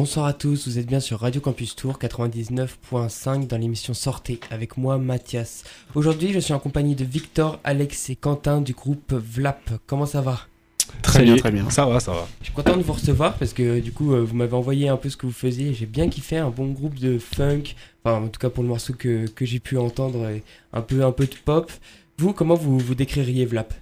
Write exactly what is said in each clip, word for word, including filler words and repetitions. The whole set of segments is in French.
Bonsoir à tous, vous êtes bien sur Radio Campus Tour quatre-vingt-dix-neuf point cinq dans l'émission Sortez avec moi Mathias. Aujourd'hui je suis en compagnie de Victor, Alex et Quentin du groupe V L A P. Comment ça va ? Très Salut. bien, très bien. Ça va, ça va. Je suis content de vous recevoir parce que du coup vous m'avez envoyé un peu ce que vous faisiez. J'ai bien kiffé, un bon groupe de funk, enfin en tout cas pour le morceau que, que j'ai pu entendre, un peu, un peu de pop. Vous, comment vous, vous décririez V L A P ?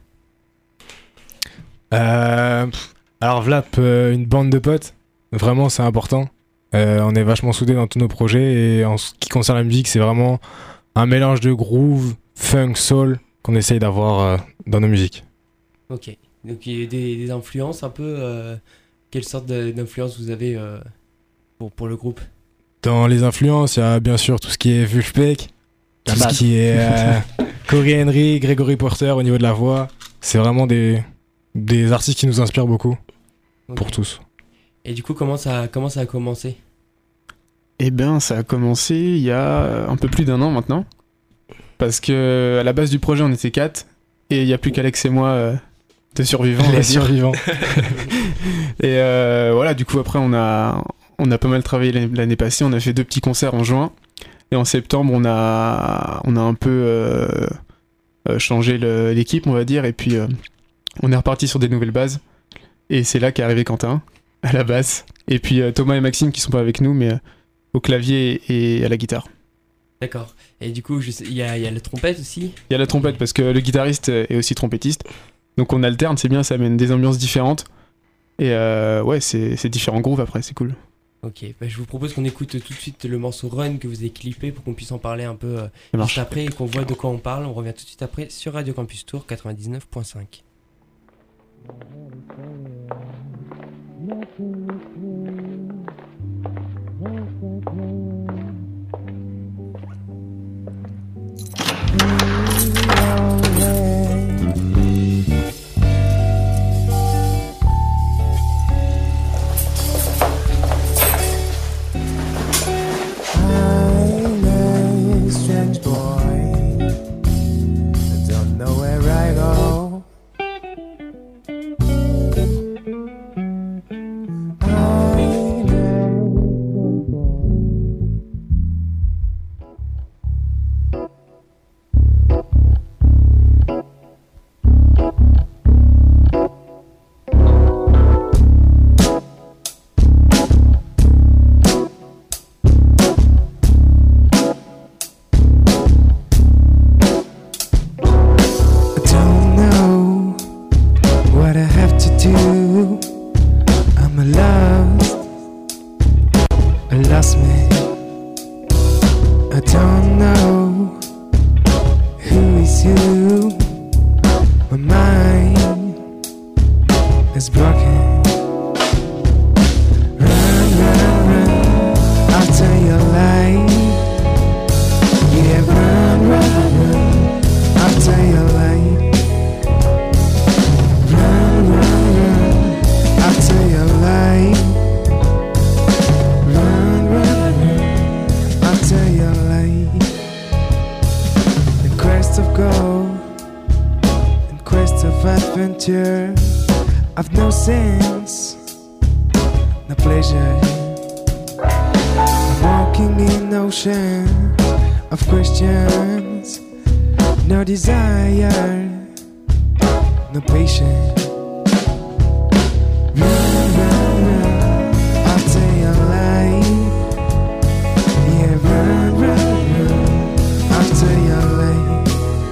euh, Alors V L A P, euh, une bande de potes. Vraiment, c'est important. Euh, on est vachement soudés dans tous nos projets et en ce qui concerne la musique, c'est vraiment un mélange de groove, funk, soul qu'on essaye d'avoir euh, dans nos musiques. Ok. Donc il y a des, des influences un peu. Euh, quelle sorte de, d'influence vous avez euh, pour, pour le groupe ? Dans les influences, il y a bien sûr tout ce qui est Vulfpeck, tout ce qui est euh, Corey Henry, Gregory Porter au niveau de la voix. C'est vraiment des, des artistes qui nous inspirent beaucoup, okay. Pour tous. Et du coup, comment ça, comment ça a commencé ? Eh bien, ça a commencé il y a un peu plus d'un an maintenant. Parce que à la base du projet, on était quatre. Et il n'y a plus qu'Alex et moi euh, de survivants. Les survivants. Et euh, voilà, du coup, après, on a, on a pas mal travaillé l'année, l'année passée. On a fait deux petits concerts en juin. Et en septembre, on a, on a un peu euh, euh, changé le, l'équipe, on va dire. Et puis, euh, on est reparti sur des nouvelles bases. Et c'est là qu'est arrivé Quentin, à la basse. Et puis euh, Thomas et Maxime qui sont pas avec nous, mais euh, au clavier et à la guitare. D'accord. Et du coup, il y a, y a la trompette aussi ? Il y a la trompette parce que le guitariste est aussi trompettiste. Donc on alterne, c'est bien, ça amène des ambiances différentes. Et euh, ouais, c'est, c'est différents grooves après, c'est cool. Ok, bah je vous propose qu'on écoute tout de suite le morceau Run que vous avez clippé pour qu'on puisse en parler un peu euh, juste après et qu'on voit de quoi on parle. On revient tout de suite après sur Radio Campus Tour quatre-vingt-dix-neuf point cinq. I've no sense, no pleasure. I'm walking in ocean of questions, no desire, no patience. Run, run, run, I'll tell you a lie. Yeah, run, run, run, I'll tell you a lie.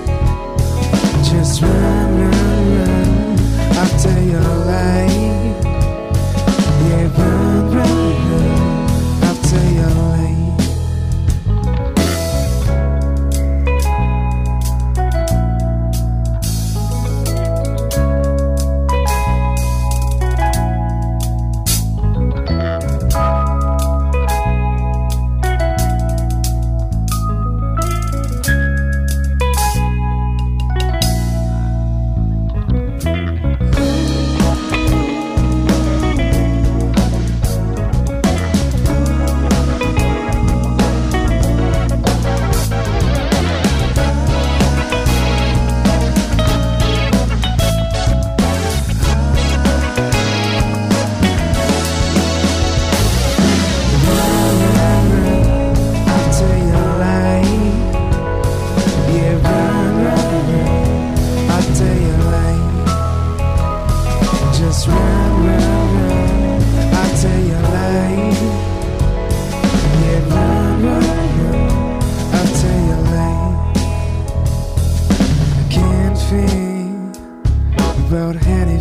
Just run, run, run, I'll tell you a lie. Yeah, run, run, run, I'll tell you a lie.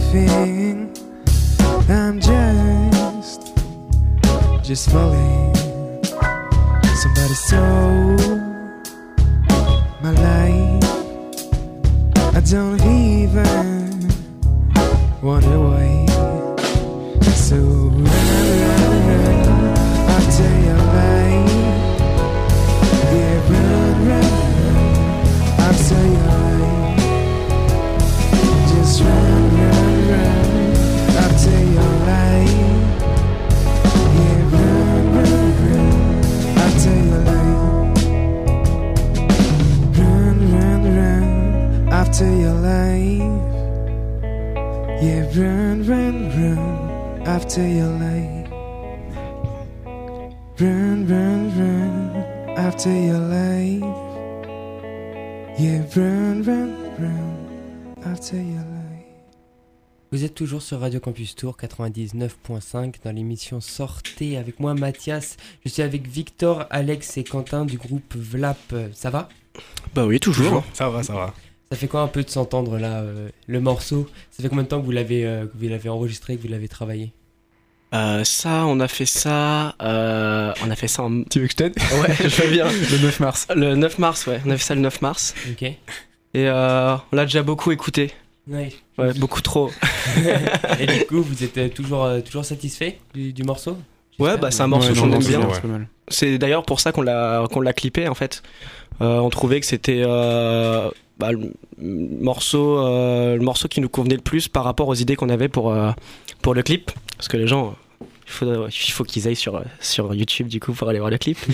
anything. I'm just, just falling. Somebody stole my life. I don't even wonder why. So run, run, run after your life. Yeah, run, run, run after your life. Just run, run, run after your life. Yeah, run, run, run after your life. Run, run, run after your life. Yeah, run, run, run after your life. Run, run, run after your life. Yeah, run, run, run after your life. Vous êtes toujours sur Radio Campus Tour quatre-vingt-dix-neuf point cinq dans l'émission Sortez avec moi Mathias. Je suis avec Victor, Alex et Quentin du groupe Vlap. Ça va ? Bah oui, toujours. Ça va, ça va. Ça fait quoi un peu de s'entendre là, euh, le morceau ? Ça fait combien de temps que vous l'avez, euh, que vous l'avez enregistré, que vous l'avez travaillé ? Euh, ça, on a fait ça. Euh, on a fait ça en. Tu veux que je t'aide? Ouais, je veux bien. Le neuf mars. Le neuf mars, ouais. On a fait ça le neuf mars. Ok. Et euh, on l'a déjà beaucoup écouté. Ouais. Ouais, beaucoup trop. Et du coup, vous êtes euh, toujours, euh, toujours satisfait du, du morceau ? Ouais, J'espère. bah c'est un morceau Ouais, qu'on non, aime c'est bien. bien, c'est pas mal. C'est d'ailleurs pour ça qu'on l'a qu'on l'a clippé en fait. Euh, on trouvait que c'était euh, bah, le morceau euh, le morceau qui nous convenait le plus par rapport aux idées qu'on avait pour euh, pour le clip, parce que les gens il faut il faut qu'ils aillent sur sur YouTube du coup pour aller voir le clip.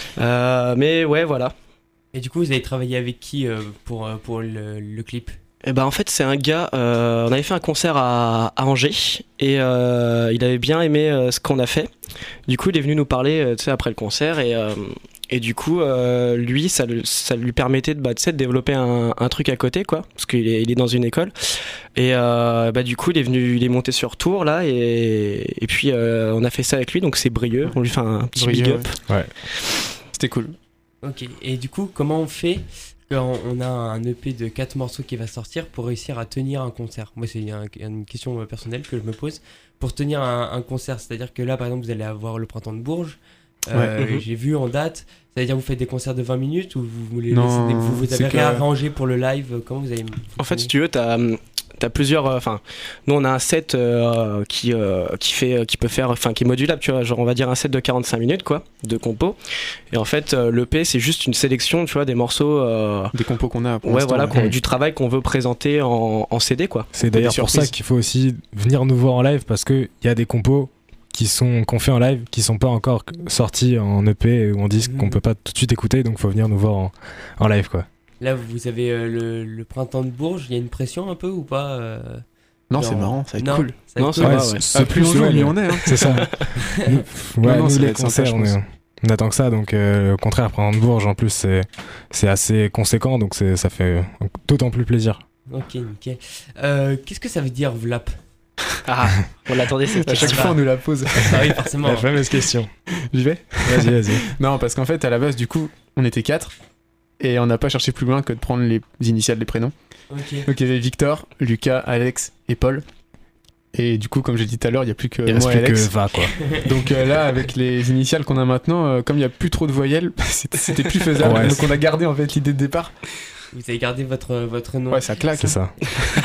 euh, mais ouais, voilà. Et du coup, vous avez travaillé avec qui euh, pour, euh, pour le, le clip ? Et ben en fait c'est un gars, euh, on avait fait un concert à, à Angers et euh, il avait bien aimé euh, ce qu'on a fait. Du coup il est venu nous parler euh, tu sais, après le concert et, euh, et du coup euh, lui ça, le- ça lui permettait de, bah, tu sais, de développer un, un truc à côté quoi, parce qu'il est, il est dans une école et euh, bah, du coup il est venu, il est monté sur Tours là et, et puis euh, on a fait ça avec lui, donc c'est Brieux, on lui fait un petit Brieux, big up. Ouais. C'était cool. Ok. Et du coup, comment on fait quand on a un E P de quatre morceaux qui va sortir pour réussir à tenir un concert ? Moi, c'est un- une question euh, personnelle que je me pose. Pour tenir un, un concert, c'est-à-dire que là, par exemple, vous allez avoir le Printemps de Bourges. Euh, Ouais. Mhm. J'ai vu en date. Ça veut dire que vous faites des concerts de vingt minutes ou vous voulez Non, laisser des- vous, vous c'est avez que- réarrangé pour le live ? Comment vous avez En fait, si tu veux, t'as as plusieurs. Enfin, nous on a un set euh, qui euh, qui fait, qui peut faire, enfin qui est modulable. Tu vois, genre on va dire un set de quarante-cinq minutes quoi, de compo. Et en fait, euh, l'E P c'est juste une sélection, tu vois, des morceaux. Euh, Des compos qu'on a pour ouais, l'instant, voilà, ouais. qu'on- du travail qu'on veut présenter en, en C D quoi. C'est Des d'ailleurs pour ça surprises. qu'il faut aussi venir nous voir en live, parce qu'il y a des compos qui sont qu'on fait en live qui sont pas encore sortis en E P ou en disque, Mhm. qu'on peut pas tout de suite écouter, donc faut venir nous voir en, en live quoi. Là, vous avez euh, le, le Printemps de Bourges. Il y a une pression un peu ou pas euh, Non, genre- c'est marrant, ça va être Non, cool. ça va être Non, cool. ça va, ouais. c'est Ah, plus on joue, ouais, mieux mais- on est. Hein. C'est ça. Nous, Non, ouais, non, nous, ça va les être sympa, concerts, je on, pense. est- on attend que ça, donc euh, au contraire, Printemps de Bourges en plus c'est c'est assez conséquent, donc c'est ça fait d'autant plus plaisir. Ok, nickel. Euh, Qu'est-ce que ça veut dire Vlap ? Ah, on l'attendait cette À chaque question. fois, on nous la pose. Ah oui, forcément. La fameuse question. J'y vais. Vas-y, vas-y. Non, parce qu'en fait, à la base, du coup, on était quatre et on n'a pas cherché plus loin que de prendre les initiales des prénoms. Ok. Donc il y avait Victor, Lucas, Alex et Paul. Et du coup, comme j'ai dit tout à l'heure, il n'y a plus que Il reste moi et plus Alex. que va quoi. Donc euh, là, avec les initiales qu'on a maintenant, euh, comme il n'y a plus trop de voyelles, c'était c'était plus faisable. Ouais, Donc c'est- on a gardé en fait l'idée de départ. Vous avez gardé votre, votre nom. Ouais, ça claque. C'est ça.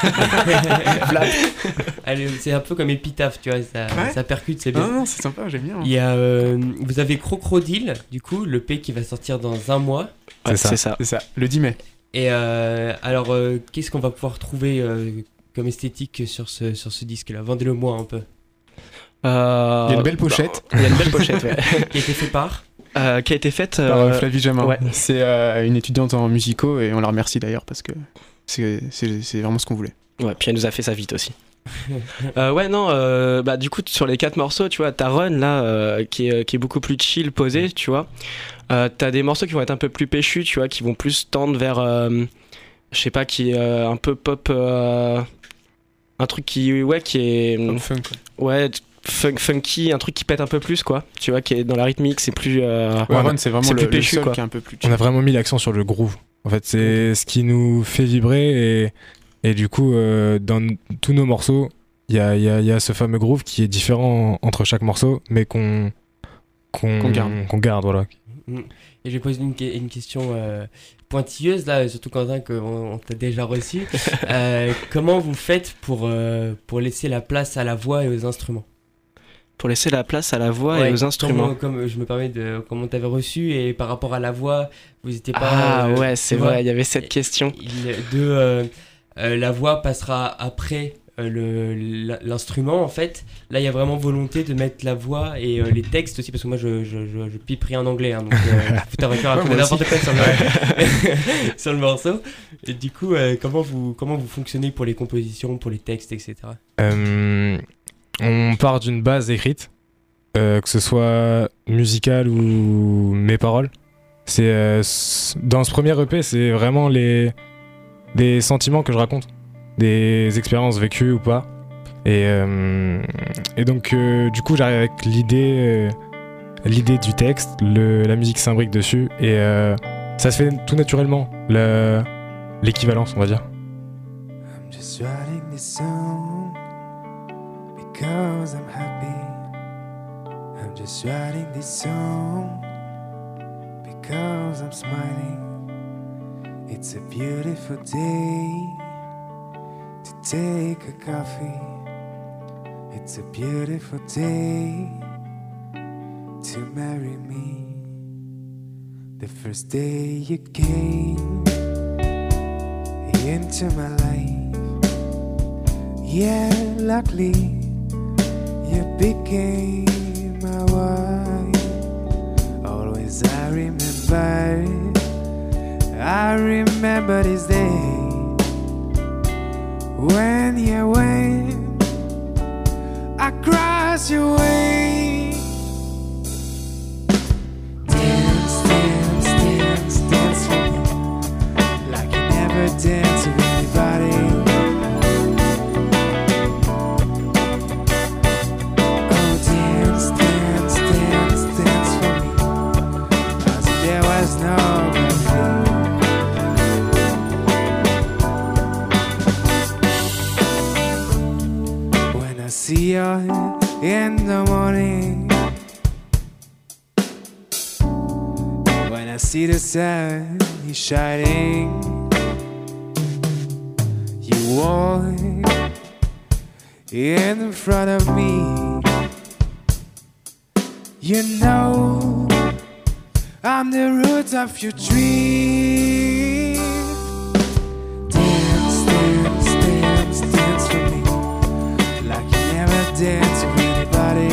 Allez, c'est un peu comme épitaphe, tu vois, ça, Ouais. ça percute, c'est Non, bien. non, c'est sympa, j'aime bien. hein. Il y a, euh, vous avez Crocodile, du coup, le P qui va sortir dans un mois. Ouais, C'est ça. c'est ça. C'est ça, le dix mai. Et euh, alors, euh, qu'est-ce qu'on va pouvoir trouver euh, comme esthétique sur ce, sur ce disque-là ? Vendez-le-moi un peu. Euh, Il y a une belle pochette. Il y a une belle pochette, ouais. Qui a été fait par Euh, qui a été faite. Par euh, euh, Flavie Jamin. ouais. C'est euh, une étudiante en musicaux et on la remercie d'ailleurs parce que c'est c'est- c'est vraiment ce qu'on voulait. Ouais, puis elle nous a fait ça vite aussi. euh, ouais, non, euh, bah du coup, sur les quatre morceaux, tu vois, t'as Run là, euh, qui, est, qui est beaucoup plus chill, posé, tu vois. Euh, t'as des morceaux qui vont être un peu plus péchus, tu vois, qui vont plus tendre vers, euh, je sais pas, qui est euh, un peu pop, euh, un truc qui, ouais, qui est, Comme funk. quoi. ouais, fun- funky, un truc qui pète un peu plus, quoi. Tu vois, qui est dans la rythmique, c'est plus. euh, Ouais, Ouais, Run, c'est vraiment c'est le, plus le péchu, seul quoi. qui est un peu plus On a vraiment mis l'accent sur le groove. En fait, c'est ce qui nous fait vibrer et, et du coup, euh, dans n- tous nos morceaux, Il y a, il y a- il y a ce fameux groove qui est différent entre chaque morceau, mais qu'on qu'on Qu'on garde. qu'on garde, voilà. Mm. Et je vais poser une, que- une question euh, pointilleuse, là, surtout Quentin, qu'on on t'a déjà reçu. Euh, comment vous faites pour, euh, pour laisser la place à la voix et aux instruments? Pour laisser la place à la voix Ouais, et aux instruments. Comme, comme je me permets de. Comment on t'avait reçu et par rapport à la voix, vous n'étiez pas. Ah euh, ouais, c'est tu vois, vrai, il y avait cette question. il- de euh, euh, la voix passera après euh, le, la- l'instrument en fait. Là il y a vraiment volonté de mettre la voix et euh, les textes aussi parce que moi je, je, je, je pipe rien en anglais hein, donc euh, faut à faire un peu moi n'importe quoi sur le, sur le morceau. Et du coup euh, comment vous comment vous fonctionnez pour les compositions, pour les textes, et cetera. Euh, on part d'une base écrite, euh, que ce soit musicale ou mes paroles. C'est euh, s- dans ce premier E P, c'est vraiment les des sentiments que je raconte, des expériences vécues ou pas. Et euh, et donc euh, du coup, j'arrive avec l'idée euh, l'idée du texte, le, la musique s'imbrique dessus et euh, ça se fait tout naturellement, le- l'équivalence, on va dire. I'm just writing this song because I'm happy. I'm just writing this song because I'm smiling. It's a beautiful day to take a coffee. It's a beautiful day to marry me. The first day you came into my life, yeah, luckily you became my wife. Always I remember, I remember this day when you went across your way. Dance, dance, dance, dance for me like you never dance with anybody. Oh, dance, dance, dance, dance for me as if there was no gravity. When I see you in the morning, when I see the sun is shining, you walk in front of me. You know I'm the roots of your tree. Dance, dance, dance, dance for me like you never dance with anybody.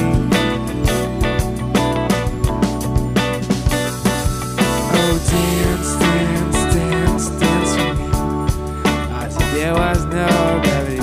Oh, dance, dance, dance, dance for me as if there was no gravity.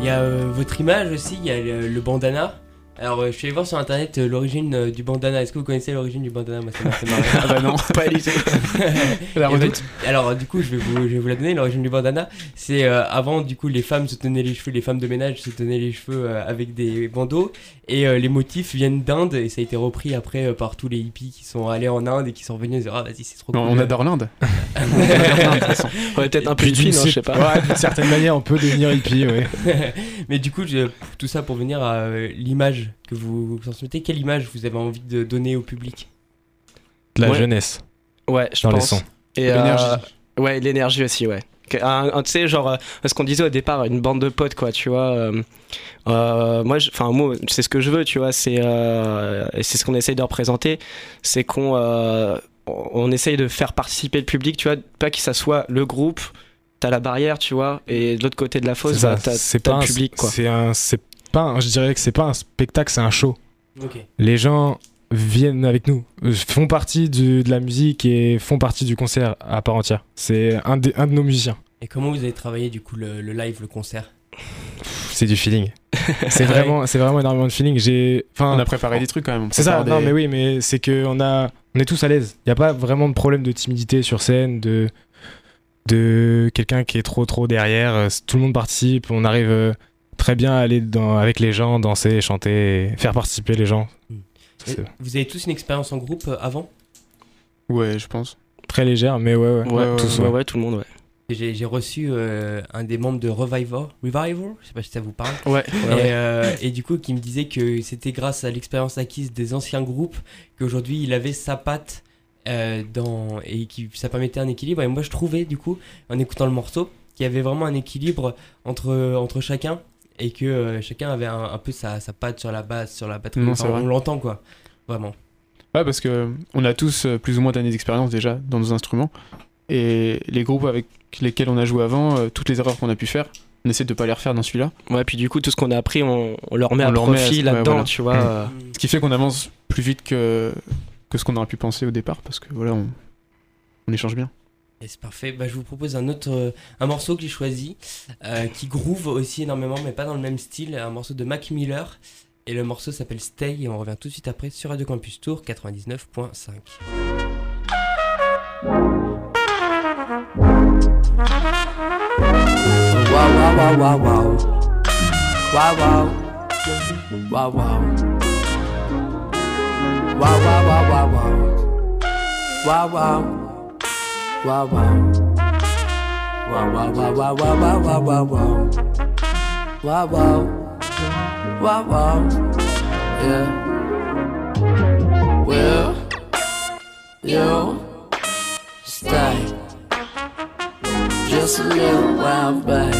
Il y a euh, votre image aussi, il y a le, le bandana. Alors, euh, je suis allé voir sur internet euh, l'origine euh, du bandana. Est-ce que vous connaissez l'origine du bandana? Moi, ça m'a fait marrer. Ah bah non, pas du tout. La Et redoute. bah, alors, du coup, je vais vous, je vais vous la donner. L'origine du bandana, c'est euh, avant, du coup, les femmes se tenaient les cheveux, les femmes de ménage se tenaient les cheveux euh, avec des bandeaux. Et euh, les motifs viennent d'Inde et ça a été repris après euh, par tous les hippies qui sont allés en Inde et qui sont revenus et disaient ah vas-y c'est trop Non, cool. on adore l'Inde. On est peut-être un peu de fine, hein, je sais pas. Ouais, d'une certaine manière, on peut devenir hippie, ouais. Mais du coup, je- tout ça pour venir à euh, l'image que vous, vous transmettez. Quelle image vous avez envie de donner au public? De la Ouais. jeunesse Ouais, je dans les pense. sons. Et L'énergie. euh, ouais, l'énergie aussi, ouais. Que- un- un- Tu sais, genre, euh, ce qu'on disait au départ, une bande de potes, quoi, tu vois. euh, euh, moi, je- enfin, moi, c'est ce que je veux, tu vois. C'est euh, et c'est ce qu'on essaye de représenter. C'est qu'on euh, on on essaye de faire participer le public, tu vois. Pas que ça soit le groupe, t'as la barrière, tu vois. Et de l'autre côté de la C'est fosse, ça, bah, t'as c'est t'as pas le un- public, quoi. C'est un, c'est pas, un- je dirais que c'est pas un spectacle, c'est un show. Ok. Les gens viennent avec nous, euh, font partie du- de la musique et font partie du concert à part entière. C'est un, des- un de nos musiciens. Et comment vous avez travaillé du coup le, le live, le concert? Pff, C'est du feeling. C'est vraiment, c'est vraiment énormément de feeling. J'ai, enfin, On a préparé des trucs quand même. on c'est ça. prépare Non, des- mais oui, mais c'est que on a, on est tous à l'aise. Il y a pas vraiment de problème de timidité sur scène, de, de quelqu'un qui est trop trop derrière. Euh, Tout le monde participe. On arrive euh, très bien à aller dans, avec les gens, danser, chanter, et faire participer les gens. Et C'est vous avez tous une expérience en groupe euh, avant? Ouais, je pense. très légère, mais ouais, ouais. Ouais, ouais, tous, ouais, ouais. ouais, tout le monde, ouais. J'ai j'ai reçu euh, un des membres de Revival, Revival, je sais pas si ça vous parle. Ouais, Et, euh, et du coup, qui me disait que c'était grâce à l'expérience acquise des anciens groupes qu'aujourd'hui il avait sa patte euh, dans, et qui ça permettait un équilibre. Et moi, je trouvais du coup, en écoutant le morceau, qu'il y avait vraiment un équilibre entre, entre chacun et que euh, chacun avait un, un peu sa, sa patte sur la basse, sur la batterie. Non, Enfin, c'est vrai. on l'entend quoi, vraiment. Ouais, parce que on a tous euh, plus ou moins d'années d'expérience déjà dans nos instruments. Et les groupes avec lesquels on a joué avant, euh, toutes les erreurs qu'on a pu faire, on essaie de pas les refaire dans celui-là. ouais, puis du coup, tout ce qu'on a appris, on, on le remet On à le remet à- profit ouais, là-dedans, voilà. tu vois. euh, Ce qui fait qu'on avance plus vite que, que ce qu'on aurait pu penser au départ, parce que voilà, on, on échange bien. Et c'est parfait. Bah, je vous propose un autre, euh, un morceau que j'ai choisi, euh, qui groove aussi énormément, mais pas dans le même style. Un morceau de Mac Miller. Et le morceau s'appelle Stay. Et on revient tout de suite après sur Radio Campus Tour quatre-vingt-dix-neuf point cinq. Wow, wow, wow, wow, wow. Wow, wow. Wow, wow. Wow, wow, wow, wow, wow. Wow, wow. Wow, wow. Wow, wow, wow, wow, wow, wow, wow, wow, wow. Wow, wow. Wow, wow. Yeah. Will you stay? Just a little while, babe.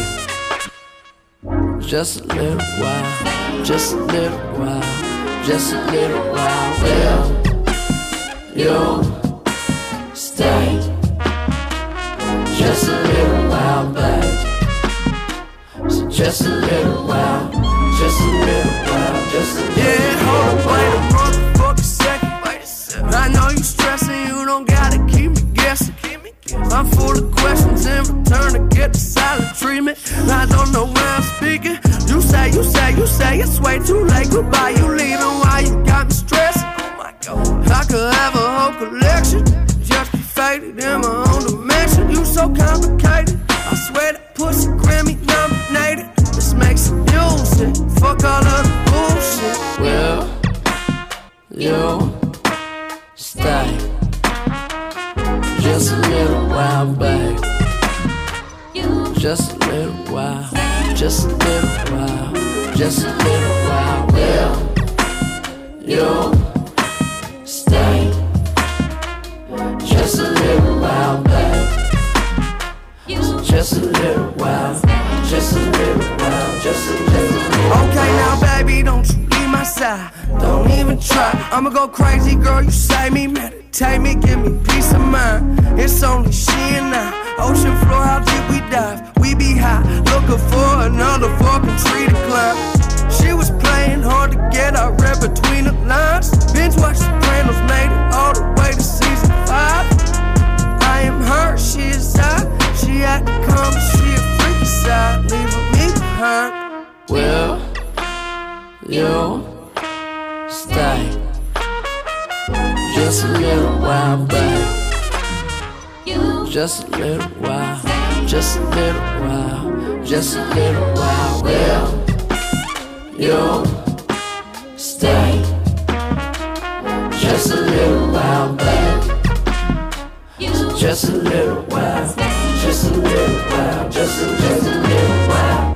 Just a little while. Just a little while. Just a little while. Will you stay? Just a little while, babe. So just a little while. Just a little while. Just a little while. Yeah, hold on, wait a motherfucking second. Wait a second. I know you stressing, you don't gotta keep me guessing. I'm full of questions in return to get the silent treatment. I don't know where I'm speaking. You say, you say, you say it's way too late. Goodbye, you leaving. Why you got me stressing? Oh my God, I could have a whole collection. Just be faded in my own dimension. You so complicated. I swear that pussy Grammy nominated. This makes it music. Fuck all of the bullshit. Will you stay? Just a little while, babe. Just a little while. Just a little while. Just a little while. Will you stay? Just a little while, babe. Just a little while. Just a little while. Just a little while. Okay, now, baby, don't you leave my side. Don't even try. I'ma go crazy, girl. You save me, meditate me, give me peace of mind. It's only she and I. Ocean floor, how deep we dive. We be high, looking for another fucking tree to climb. She was playing hard to get. I read between the lines. Binge watch Sopranos, made it all the way to season five. I am her, she is I. She had to come, she a freaky side, leaving me behind. you stay just a little while, babe. Just a little while, just a little while, just a little while. Will you stay just a little while, babe? Just a little while, just a little while, just a, just a little while.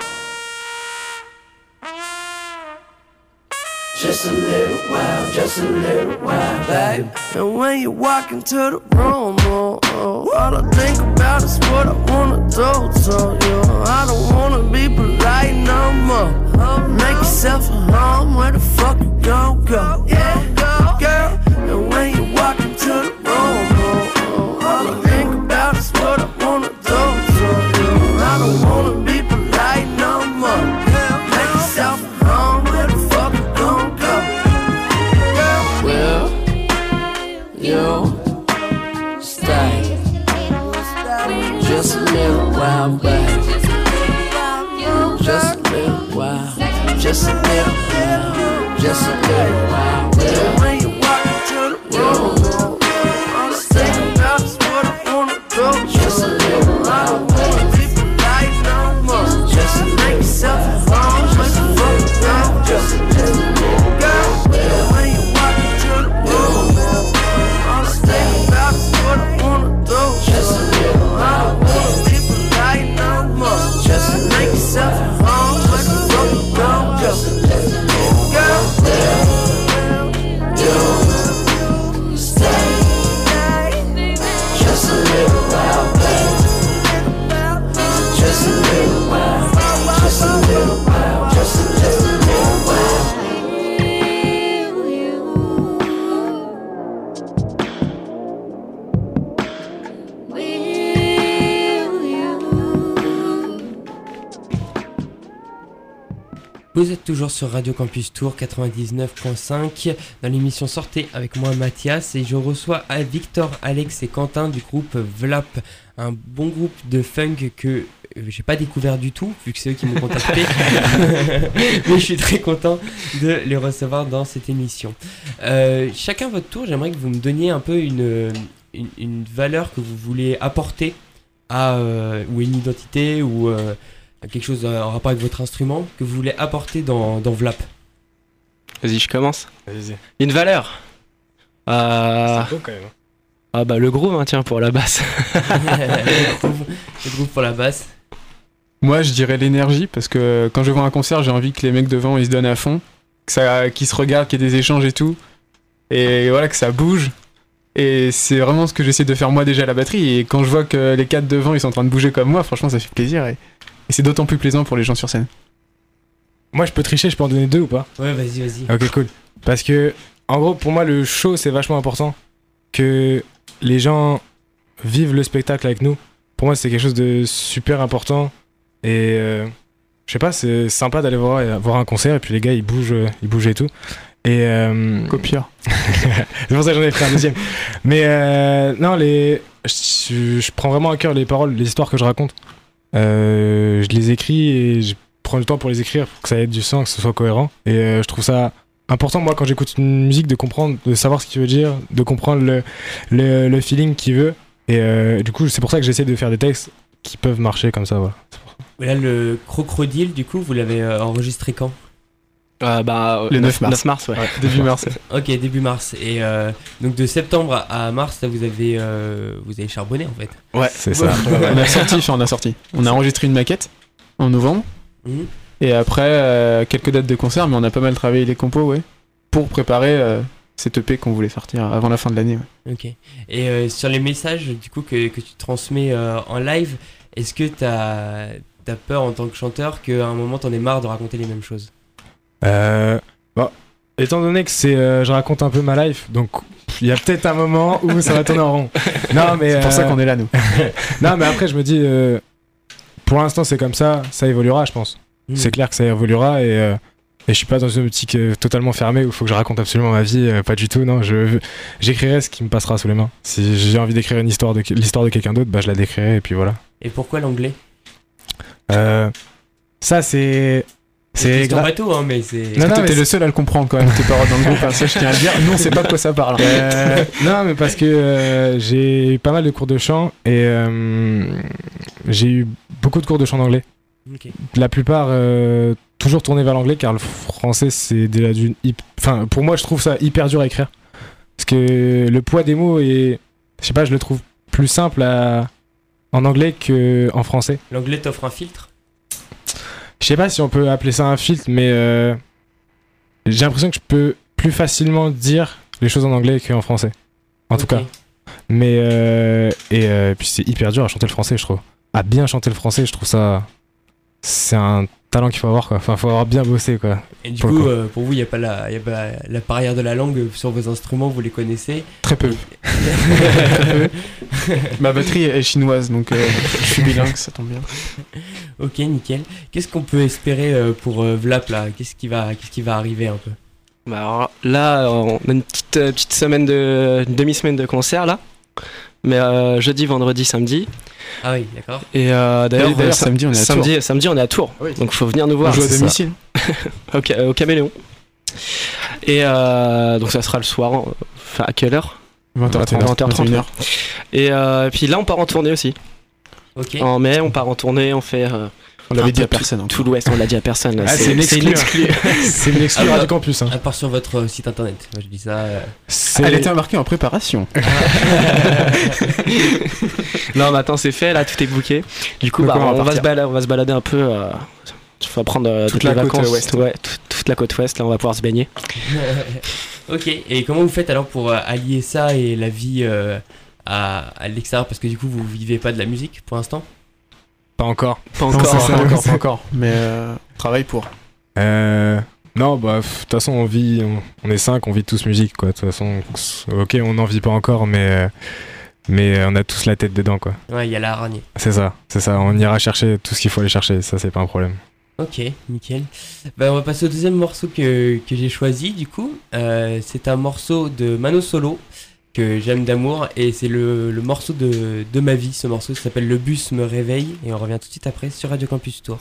Just a little while, just a little while, babe. And when you walk into the room, oh, oh, all I think about is what I wanna do to you. I don't wanna be polite no more. Make yourself at home, where the fuck you gon' go? Yeah, girl. And when you walk into the room, oh, oh, all I think about is what I wanna do to you. I don't wanna be polite no more. Make yourself at home, where the fuck you gon' go? Will you stay just a little while, babe? Just a little while, just a little while, just a little while. Will when you walk into the room, all I think about is what I wanna do. Just a little while, I don't wanna be polite no more. Just to make yourself at home, what the fuck you gon' do? Just a little girl, when you walk into the room, all I think about is what I wanna do. Just a little while, I don't wanna be polite no more. Just to make yourself at home, what the fuck you gon' do? Just a little girl, you stay just a little while, babe. Just a little while, just a little while, just a, just a little while. Vous êtes toujours sur Radio Campus Tour quatre-vingt-dix-neuf point cinq dans l'émission Sortez avec moi Mathias et je reçois à Victor, Alex et Quentin du groupe Vlap, un bon groupe de funk que euh, j'ai pas découvert du tout vu que c'est eux qui m'ont contacté mais je suis très content de les recevoir dans cette émission. Euh, chacun votre tour, j'aimerais que vous me donniez un peu une, une, une valeur que vous voulez apporter à euh, ou une identité ou euh, quelque chose en rapport avec votre instrument que vous voulez apporter dans, dans Vlap. Vas-y, je commence. Vas-y. Une valeur. Euh... C'est beau quand même. Ah bah le groove, hein, tiens, pour la basse. le, groupe, le groupe pour la basse. Moi, je dirais l'énergie, parce que quand je vois un concert, j'ai envie que les mecs devant, ils se donnent à fond, que ça, qu'ils se regardent, qu'il y ait des échanges et tout, et voilà, que ça bouge. Et c'est vraiment ce que j'essaie de faire moi déjà à la batterie, et quand je vois que les quatre devant, ils sont en train de bouger comme moi, franchement, ça fait plaisir, et, et c'est d'autant plus plaisant pour les gens sur scène. Moi, je peux tricher, je peux en donner deux ou pas? Ouais, vas-y, vas-y. Ok, cool. Parce que, en gros, pour moi, le show, c'est vachement important. Que les gens vivent le spectacle avec nous. Pour moi, c'est quelque chose de super important. Et euh, je sais pas, c'est sympa d'aller voir, voir un concert et puis les gars, ils bougent, ils bougent et tout. Et euh, Copieur. c'est pour ça que j'en ai pris un deuxième. Mais euh, non, les, je, je prends vraiment à cœur les paroles, les histoires que je raconte. Euh, je les écris et je prends du temps pour les écrire pour que ça ait du sens, que ce soit cohérent. Et euh, je trouve ça important, moi, quand j'écoute une musique, de comprendre, de savoir ce qu'il veut dire, de comprendre le, le, le feeling qu'il veut. Et euh, du coup, c'est pour ça que j'essaie de faire des textes qui peuvent marcher comme ça, voilà. Là, le Crocodile, du coup, vous l'avez euh, enregistré quand? Euh, bah, Le neuf mars. neuf mars, ouais. Ouais, début mars. Ok, début mars. Et euh, donc de septembre à mars, là, vous avez, euh, vous avez charbonné, en fait. Ouais, C'est ça. on a sorti, enfin, on a sorti. On a enregistré une maquette en novembre. Mhm. Et après, euh, quelques dates de concert, mais on a pas mal travaillé les compos, ouais, pour préparer euh, cette E P qu'on voulait sortir avant la fin de l'année. Ouais. Ok. Et euh, sur les messages, du coup, que, que tu transmets euh, en live, est-ce que t'as, t'as peur en tant que chanteur qu'à un moment t'en aies marre de raconter les mêmes choses? Euh, bon, étant donné que c'est, euh, je raconte un peu ma life, donc il y a peut-être un moment où ça va tourner en rond. Non, mais C'est pour euh, ça qu'on est là, nous. non, mais après, je me dis, euh, pour l'instant, c'est comme ça, ça évoluera, je pense. Mmh. C'est clair que ça évoluera et, euh, et je suis pas dans une optique euh, totalement fermée où il faut que je raconte absolument ma vie, euh, pas du tout. Non, je, j'écrirai ce qui me passera sous les mains. Si j'ai envie d'écrire une histoire de l'histoire de quelqu'un d'autre, bah je la décrirai et puis voilà. Et pourquoi l'anglais? Euh, ça, c'est C'est C'est en gra- bateau, hein, mais c'est. Non, non, Toi, mais t'es le c'est- seul à le comprendre quand même, tes paroles dans le groupe, hein, ça je tiens à le dire. Nous on sait pas de quoi ça parle. Euh, non, mais parce que euh, j'ai eu pas mal de cours de chant et euh, j'ai eu beaucoup de cours de chant d'anglais. Ok. La plupart euh, toujours tournés vers l'anglais car le français c'est déjà d'une. hyp- Enfin, pour moi, je trouve ça hyper dur à écrire parce que le poids des mots est, je sais pas, je le trouve plus simple à... en anglais que en français. L'anglais t'offre un filtre. Je sais pas si on peut appeler ça un filtre, mais euh, j'ai l'impression que je peux plus facilement dire les choses en anglais qu'en français. En tout Ok. cas. Mais euh, et euh, puis c'est hyper dur à chanter le français, je trouve. À bien chanter le français, je trouve ça. C'est un talent qu'il faut avoir, quoi. Enfin, faut avoir bien bossé, quoi. Et du Pour le coup, coup. euh, pour vous, il n'y a pas, la, y a pas la barrière de la langue sur vos instruments, vous les connaissez. Très peu. Ma batterie est chinoise donc euh, je suis bilingue, ça tombe bien. Ok, nickel. Qu'est-ce qu'on peut espérer euh, pour euh, Vlap là? Qu'est-ce qui va, qu'est-ce qui va arriver un peu? Bah alors, là, on a une petite, euh, petite semaine de. Une demi-semaine de concert là. Mais euh, jeudi, vendredi, samedi. Ah oui, d'accord. Et euh, d'ailleurs, Et d'ailleurs, euh, samedi, on est à samedi, samedi, on est à Tours. Oui. Donc faut venir nous On voir. joue à c'est ça. domicile. Au, Ca- au Caméléon. Et euh, donc ça sera le soir. euh, Enfin, à quelle heure? vingt heures trente, vingt heures trente. vingt et une heures. Et euh, puis là, on part en tournée aussi. Ok. En mai, on part en tournée, on fait euh, On l'avait un dit peu à personne. tout, tout l'Ouest. On l'a dit à personne. Là. Ah, c'est une exclue. exclue. C'est une exclue Ah, Radio bah. Campus. Hein. À part sur votre euh, site internet. Moi je dis ça. euh, C'est- Elle était marquée en préparation. Non, mais attends, c'est fait. Là, tout est booké. Du coup, Donc, bah, on va on, va partir. se balader, on va se balader un peu. Euh, il faut prendre euh, Toute toutes la les côte, vacances. euh, ouest. Ouais, toute, toute la côte ouest. Là, on va pouvoir se baigner. Ok. Et comment vous faites alors pour euh, allier ça et la vie euh, à, à l'extérieur? Parce que du coup, vous vivez pas de la musique pour l'instant. Pas encore. Pas Non, encore. c'est ça, encore, pas encore. Mais euh, on travaille pour. Euh, non, bah, f- de toute façon, on vit, on, on est cinq, on vit tous musique, quoi. De toute façon, ok, on n'en vit pas encore, mais, euh, mais on a tous la tête dedans, quoi. Ouais, il y a la hargne. C'est ça, c'est ça. On ira chercher tout ce qu'il faut aller chercher, ça, c'est pas un problème. Ok, nickel. Bah, on va passer au deuxième morceau que, que j'ai choisi du coup. Euh, c'est un morceau de Mano Solo que j'aime d'amour et c'est le, le morceau de, de ma vie. Ce morceau ça s'appelle Le bus me réveille et on revient tout de suite après sur Radio Campus Tours.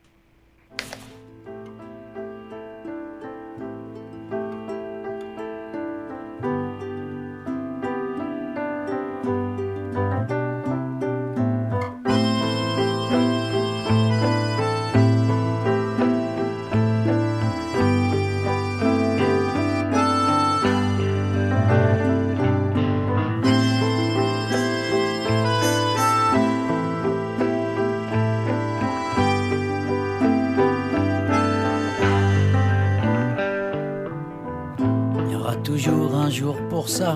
Il y aura toujours un jour pour ça,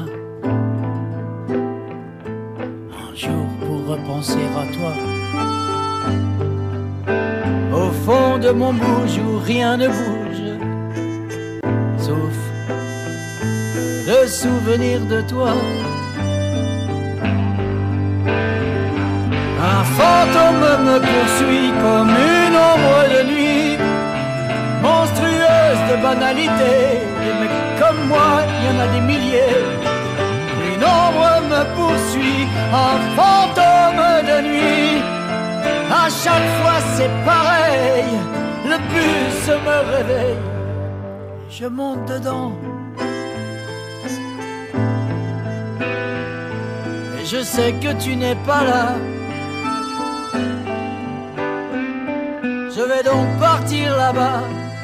un jour pour repenser à toi. Au fond de mon bouge où rien ne bouge, sauf le souvenir de toi. Un fantôme me poursuit comme une ombre de nuit, monstrueuse de banalité. Mais comme moi, il y en a des milliers. Une ombre me poursuit, un fantôme de nuit. À chaque fois c'est pareil, le bus me réveille. Je monte dedans et je sais que tu n'es pas là. Je vais donc partir là-bas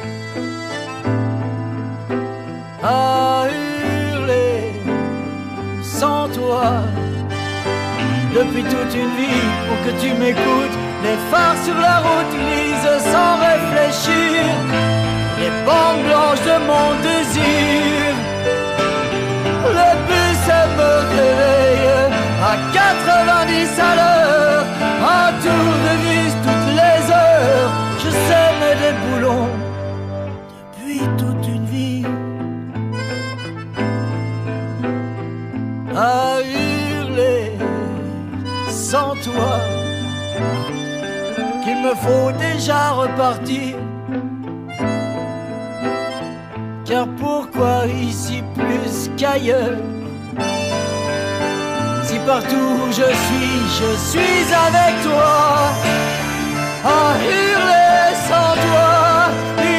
à hurler sans toi depuis toute une vie pour que tu m'écoutes. Les phares sur la route lisent sans réfléchir les bandes blanches de mon désir. Le bus me réveille à quatre-vingt-dix à l'heure, un tour de vis toutes les heures. Je sème des boulons depuis toute une vie à hurler sans toi qu'il me faut déjà repartir. Car pourquoi ici plus qu'ailleurs? Si partout où je suis, je suis avec toi. À hurler sans toi,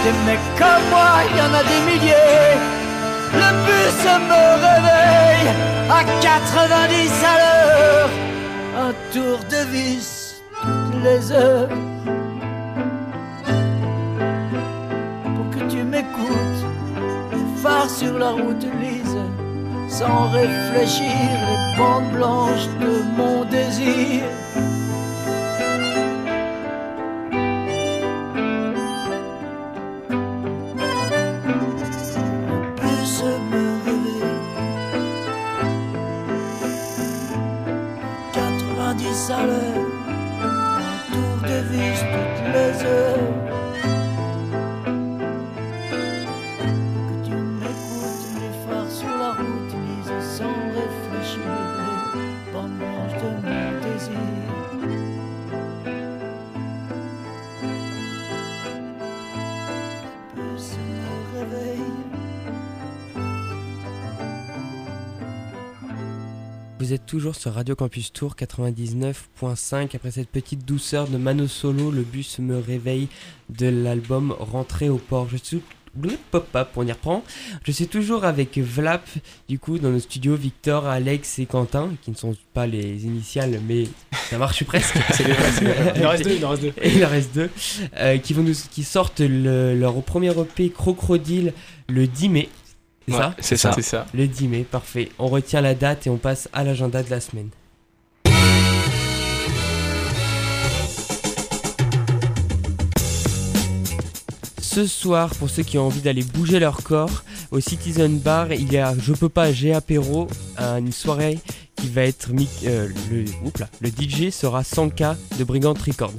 Des mecs comme moi, y en a des milliers. Le bus me réveille à quatre-vingt-dix à l'heure. Un tour de vis toutes les heures. Pour que tu m'écoutes, les phares sur la route lisent sans réfléchir les bandes blanches de mon désir. À l'heure, un tour de vis toutes les heures. Que tu m'écoutes, les phares sur la route lisent sans réfléchir les bandes blanches de mon désir. Le bus me réveille. Vous êtes toujours sur Radio Campus Tour quatre-vingt-dix-neuf point cinq. Après cette petite douceur de Mano Solo, le bus me réveille de l'album Rentrée au port. Je suis pop-up, on y reprend. Je suis toujours avec Vlap, du coup, dans nos studios, Victor, Alex et Quentin, qui ne sont pas les initiales, mais ça marche presque. C'est les vrais, c'est les vrais. Il en reste deux, il en reste deux. Et il en reste deux, euh, qui, vont nous, qui sortent le, leur premier E P Crocodile le dix mai. C'est Ouais, ça c'est ça. C'est ça. Le dix mai, parfait. On retient la date et on passe à l'agenda de la semaine. Ce soir, pour ceux qui ont envie d'aller bouger leur corps, au Citizen Bar, il y a Je peux pas, j'ai apéro, une soirée qui va être... Mi- euh, le, oups là, le D J sera Sanka de Brigand Records.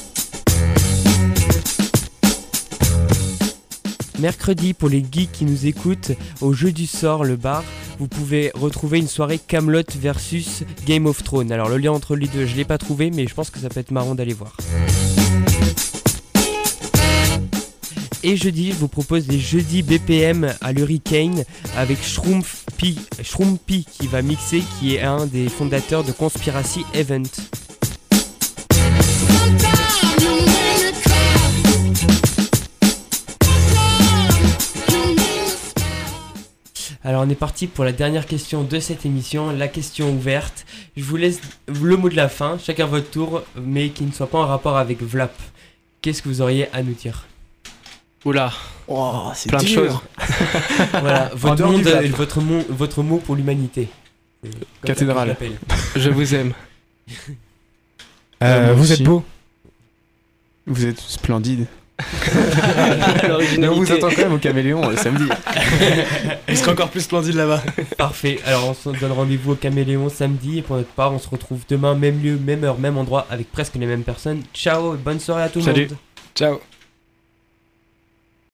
Mercredi, pour les geeks qui nous écoutent, au Jeu du Sort, le bar, vous pouvez retrouver une soirée Camelot versus Game of Thrones. Alors le lien entre les deux, je l'ai pas trouvé, mais je pense que ça peut être marrant d'aller voir. Et jeudi, je vous propose les jeudis B P M à l'Hurricane avec Shroompi, Shroompi qui va mixer, qui est un des fondateurs de Conspiracy Event. Alors on est parti pour la dernière question de cette émission, la question ouverte. Je vous laisse le mot de la fin, chacun votre tour, mais qui ne soit pas en rapport avec Vlap. Qu'est-ce que vous auriez à nous dire? Oula, Oh, c'est plein de dur. choses. Voilà, votre, dehors du monde, Vlap. euh, votre, mot, votre mot pour l'humanité. C'est comme ça que Cathédrale. je l'appelle. Je vous aime. Euh, moi vous aussi. êtes beau. Vous êtes splendide. Mais L'originalité. on vous attend quand même au Caméléon le samedi. Il sera encore plus splendide là-bas. Parfait, alors on se donne rendez-vous au Caméléon samedi, et pour notre part on se retrouve demain, même lieu, même heure, même endroit, avec presque les mêmes personnes. Ciao, bonne soirée à tout le Salut. monde. Ciao.